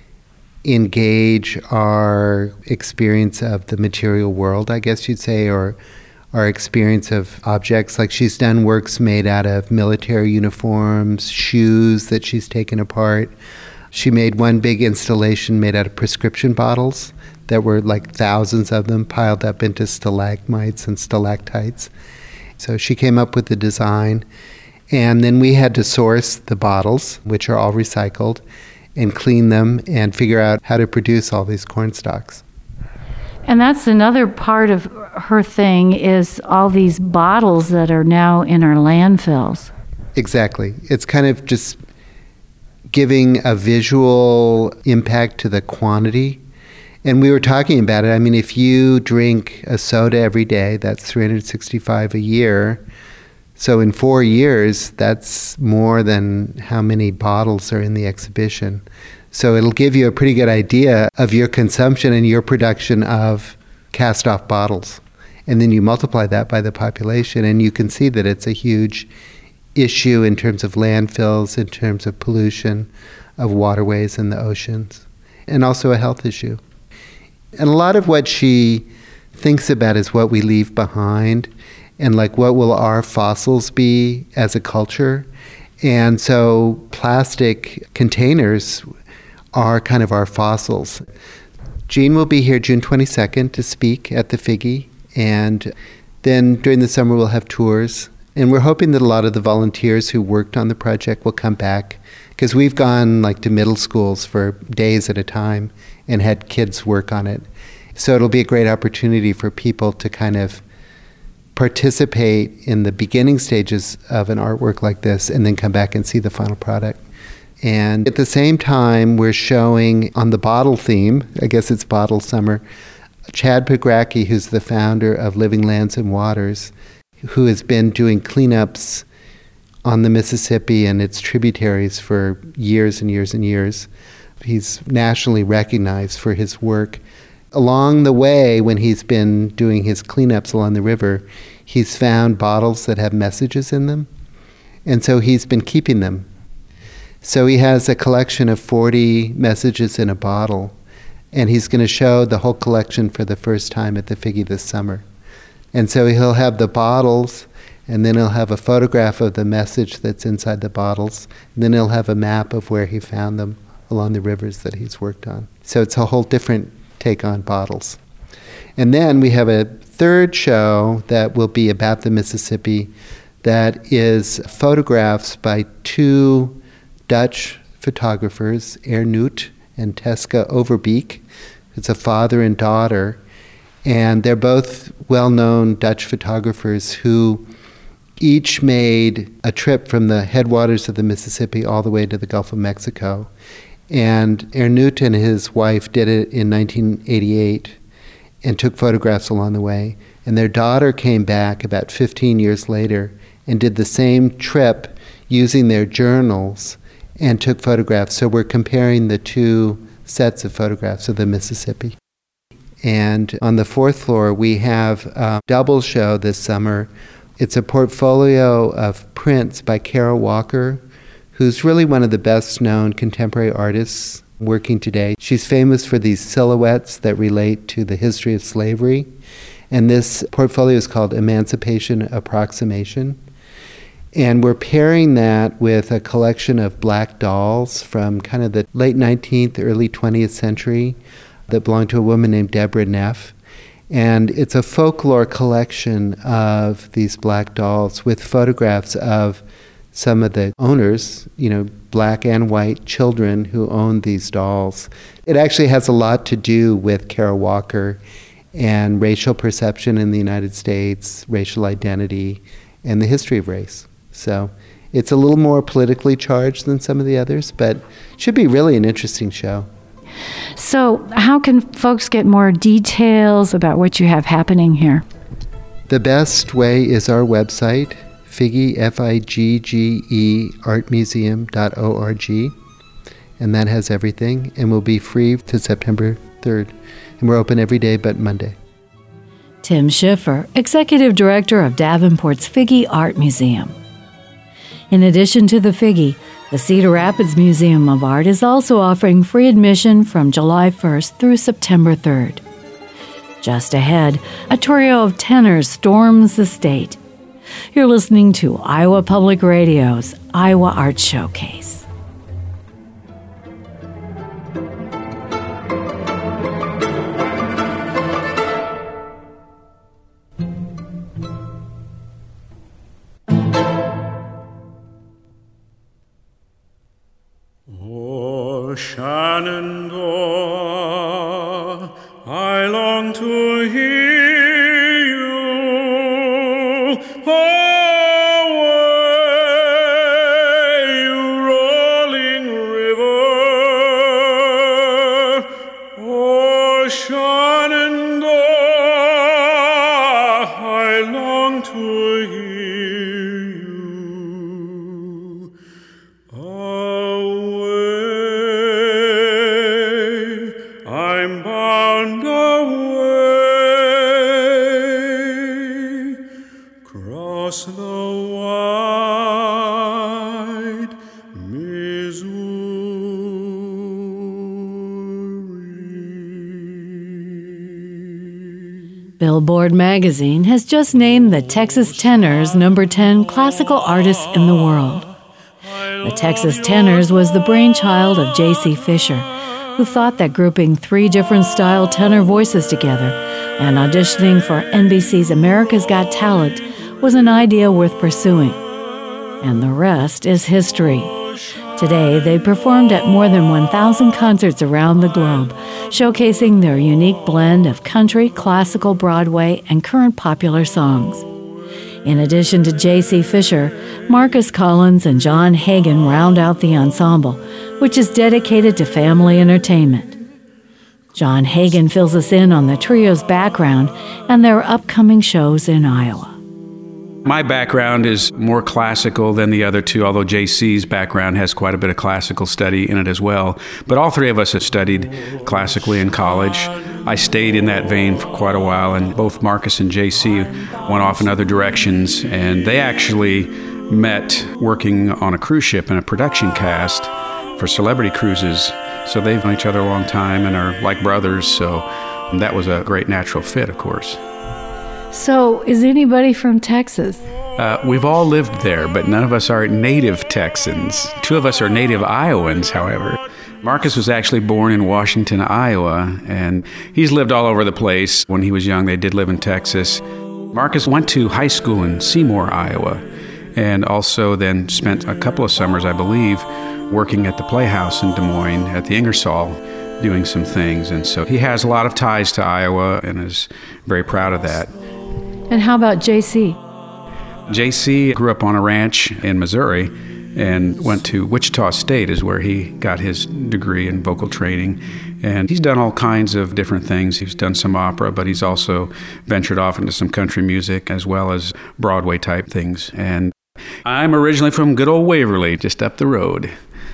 engage our experience of the material world, I guess you'd say, or our experience of objects. Like, she's done works made out of military uniforms, shoes that she's taken apart. She made one big installation made out of prescription bottles that were like thousands of them piled up into stalagmites and stalactites. So she came up with the design, and then we had to source the bottles, which are all recycled, and clean them and figure out how to produce all these corn stalks. And that's another part of her thing, is all these bottles that are now in our landfills. Exactly. It's kind of just giving a visual impact to the quantity. And we were talking about it. I mean, if you drink a soda every day, that's 365 a year. So in 4 years, that's more than how many bottles are in the exhibition. So it'll give you a pretty good idea of your consumption and your production of cast-off bottles. And then you multiply that by the population, and you can see that it's a huge issue in terms of landfills, in terms of pollution of waterways and the oceans, and also a health issue. And a lot of what she thinks about is what we leave behind, and like, what will our fossils be as a culture? And so plastic containers are kind of our fossils. Jean will be here June 22nd to speak at the Figge, and then during the summer we'll have tours. And we're hoping that a lot of the volunteers who worked on the project will come back, because we've gone like to middle schools for days at a time and had kids work on it. So it'll be a great opportunity for people to kind of participate in the beginning stages of an artwork like this and then come back and see the final product. And at the same time, we're showing on the bottle theme, I guess it's Bottle Summer, Chad Pagracki, who's the founder of Living Lands and Waters, who has been doing cleanups on the Mississippi and its tributaries for years and years and years. He's nationally recognized for his work. Along the way, when he's been doing his cleanups along the river, he's found bottles that have messages in them, and so he's been keeping them. So he has a collection of 40 messages in a bottle, and he's going to show the whole collection for the first time at the Figge this summer. And so he'll have the bottles, and then he'll have a photograph of the message that's inside the bottles, and then he'll have a map of where he found them along the rivers that he's worked on. So it's a whole different take on bottles. And then we have a third show that will be about the Mississippi, that is photographs by two Dutch photographers, Ernut and Teska Overbeek. It's a father and daughter, and they're both well-known Dutch photographers who each made a trip from the headwaters of the Mississippi all the way to the Gulf of Mexico. And Ernut and his wife did it in 1988 and took photographs along the way. And their daughter came back about 15 years later and did the same trip using their journals and took photographs. So we're comparing the two sets of photographs of the Mississippi. And on the fourth floor, we have a double show this summer. It's a portfolio of prints by Kara Walker, who's really one of the best-known contemporary artists working today. She's famous for these silhouettes that relate to the history of slavery. And this portfolio is called Emancipation Approximation. And we're pairing that with a collection of black dolls from kind of the late 19th, early 20th century that belonged to a woman named Deborah Neff. And it's a folklore collection of these black dolls with photographs of some of the owners, black and white children who owned these dolls. It actually has a lot to do with Kara Walker and racial perception in the United States, racial identity, and the history of race. So It's a little more politically charged than some of the others, but it should be really an interesting show. So how can folks get more details about what you have happening here? The best way is our website, Figge, Figge, artmuseum.org, and that has everything, and will be free to September 3rd. And we're open every day but Monday. Tim Schiffer, Executive Director of Davenport's Figge Art Museum. In addition to the Figge, the Cedar Rapids Museum of Art is also offering free admission from July 1st through September 3rd. Just ahead, a trio of tenors storms the state. You're listening to Iowa Public Radio's Iowa Art Showcase. Shenandoah, I long to hear you. Away, you rolling river. Oh, Shenandoah, I long to hear you. I'm bound away, cross the wide Missouri. Billboard magazine has just named the Texas Tenors number 10 classical artists in the world. The Texas Tenors was the brainchild of J.C. Fisher, who thought that grouping 3 different style tenor voices together and auditioning for NBC's America's Got Talent was an idea worth pursuing. And the rest is history. Today, they performed at more than 1,000 concerts around the globe, showcasing their unique blend of country, classical, Broadway, and current popular songs. In addition to J.C. Fisher, Marcus Collins and John Hagen round out the ensemble, which is dedicated to family entertainment. John Hagen fills us in on the trio's background and their upcoming shows in Iowa. My background is more classical than the other two, although JC's background has quite a bit of classical study in it as well. But all 3 of us have studied classically in college. I stayed in that vein for quite a while, and both Marcus and JC went off in other directions, and they actually met working on a cruise ship in a production cast for Celebrity Cruises. So they've known each other a long time and are like brothers, so that was a great natural fit, of course. So, is anybody from Texas? We've all lived there, but none of us are native Texans. 2 of us are native Iowans, however. Marcus was actually born in Washington, Iowa, and he's lived all over the place. When he was young, they did live in Texas. Marcus went to high school in Seymour, Iowa, and also then spent a couple of summers, I believe, working at the Playhouse in Des Moines at the Ingersoll, doing some things. And so he has a lot of ties to Iowa and is very proud of that. And how about J.C.? J.C. grew up on a ranch in Missouri and went to Wichita State is where he got his degree in vocal training. And he's done all kinds of different things. He's done some opera, but he's also ventured off into some country music as well as Broadway type things. And I'm originally from good old Waverly, just up the road.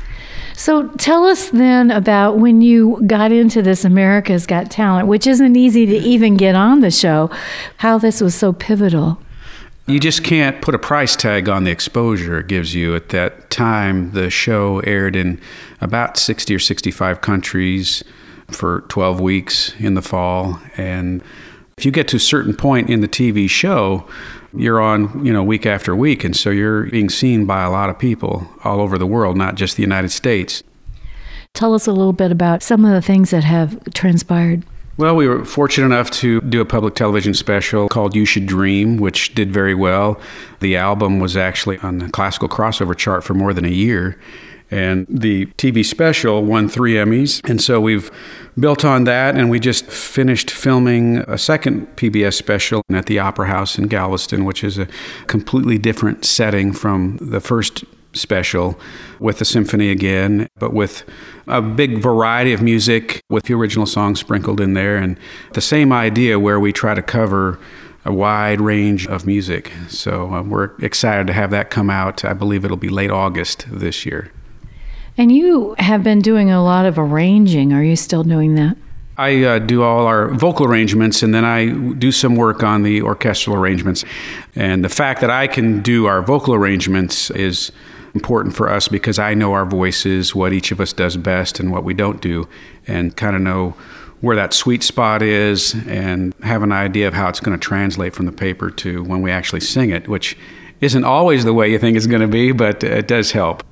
So tell us then about when you got into this America's Got Talent, which isn't easy to even get on the show, how this was so pivotal. You just can't put a price tag on the exposure it gives you. At that time, the show aired in about 60 or 65 countries for 12 weeks in the fall. And if you get to a certain point in the TV show, you're on, week after week, and so you're being seen by a lot of people all over the world, not just the United States. Tell us a little bit about some of the things that have transpired. Well, we were fortunate enough to do a public television special called You Should Dream, which did very well. The album was actually on the classical crossover chart for more than a year, And the TV special won 3 Emmys. And so we've built on that, and we just finished filming a second PBS special at the Opera House in Galveston, which is a completely different setting from the first special, with the symphony again, but with a big variety of music with the original songs sprinkled in there, and the same idea where we try to cover a wide range of music. So we're excited to have that come out. I believe it'll be late August this year. And you have been doing a lot of arranging. Are you still doing that? I do all our vocal arrangements, and then I do some work on the orchestral arrangements. And the fact that I can do our vocal arrangements is important for us because I know our voices, what each of us does best and what we don't do, and kind of know where that sweet spot is and have an idea of how it's going to translate from the paper to when we actually sing it, which isn't always the way you think it's going to be, but it does help.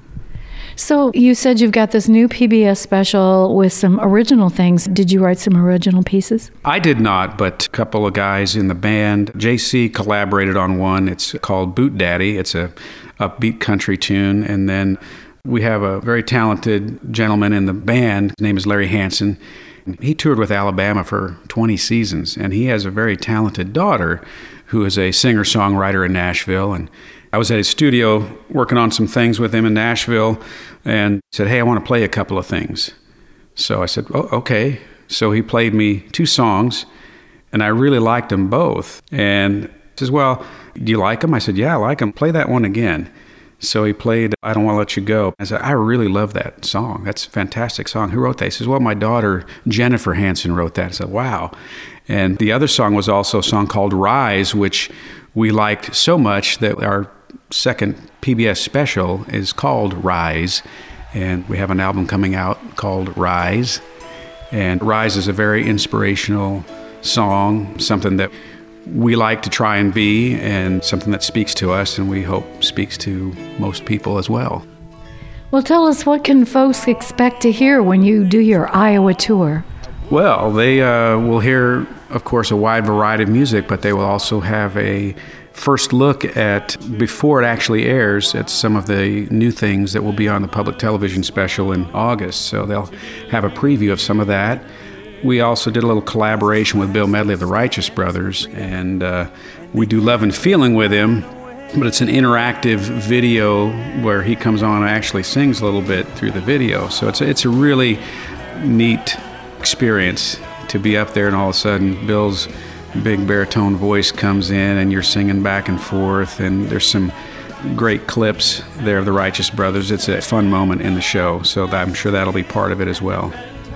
So you said you've got this new PBS special with some original things. Did you write some original pieces? I did not, but a couple of guys in the band. JC collaborated on one. It's called Boot Daddy. It's a upbeat country tune. And then we have a very talented gentleman in the band. His name is Larry Hansen. He toured with Alabama for 20 seasons, and he has a very talented daughter who is a singer-songwriter in Nashville. And I was at his studio working on some things with him in Nashville and said, hey, I want to play a couple of things. So I said, oh, okay. So he played me 2 songs, and I really liked them both. And he says, well, do you like them? I said, yeah, I like them. Play that one again. So he played I Don't Want to Let You Go. I said, I really love that song. That's a fantastic song. Who wrote that? He says, well, my daughter, Jennifer Hansen, wrote that. I said, wow. And the other song was also a song called Rise, which we liked so much that our second PBS special is called Rise. And we have an album coming out called Rise. And Rise is a very inspirational song, something that we like to try and be, and something that speaks to us, and we hope speaks to most people as well. Well, tell us, what can folks expect to hear when you do your Iowa tour? Well, they will hear, of course, a wide variety of music, but they will also have a first look at, before it actually airs, at some of the new things that will be on the public television special in August. So they'll have a preview of some of that. We also did a little collaboration with Bill Medley of the Righteous Brothers, and we do Love and Feeling with him, but it's an interactive video where he comes on and actually sings a little bit through the video. So it's a really neat experience to be up there, and all of a sudden Bill's big baritone voice comes in and you're singing back and forth, and there's some great clips there of the Righteous Brothers. It's a fun moment in the show, so I'm sure that'll be part of it as well.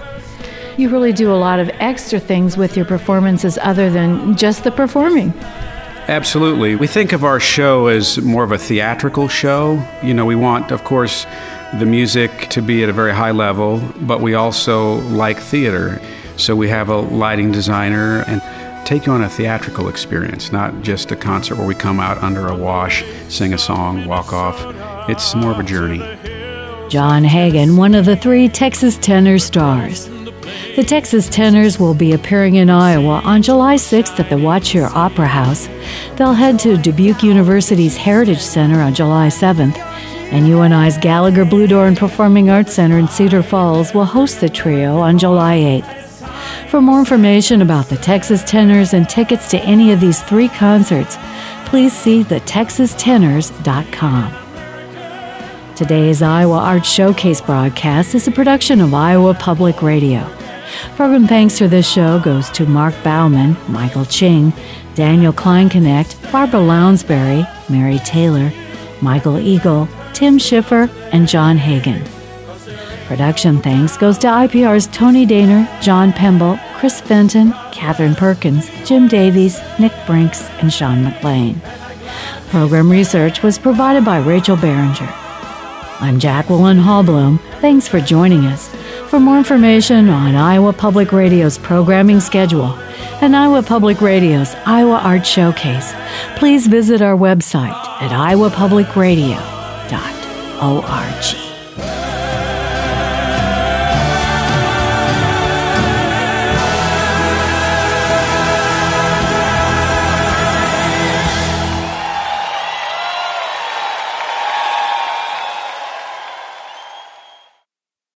You really do a lot of extra things with your performances other than just the performing. Absolutely. We think of our show as more of a theatrical show. You know, we want, of course, the music to be at a very high level, but we also like theater. So we have a lighting designer and take you on a theatrical experience, not just a concert where we come out under a wash, sing a song, walk off. It's more of a journey. John Hagen, one of the 3 Texas tenor stars. The Texas Tenors will be appearing in Iowa on July 6th at the Watch Here Opera House. They'll head to Dubuque University's Heritage Center on July 7th, and UNI's Gallagher Blue Door Performing Arts Center in Cedar Falls will host the trio on July 8th. For more information about the Texas Tenors and tickets to any of these 3 concerts, please see thetexastenors.com. Today's Iowa Arts Showcase broadcast is a production of Iowa Public Radio. Program thanks for this show goes to Mark Bauman, Michael Ching, Daniel Kleinknecht, Barbara Lounsbury, Mary Taylor, Michael Eagle, Tim Schiffer, and John Hagen. Production thanks goes to IPR's Tony Daner, John Pemble, Chris Fenton, Catherine Perkins, Jim Davies, Nick Brinks, and Sean McLean. Program research was provided by Rachel Behringer. I'm Jacqueline Hallblum. Thanks for joining us. For more information on Iowa Public Radio's programming schedule and Iowa Public Radio's Iowa Arts Showcase, please visit our website at iowapublicradio.org.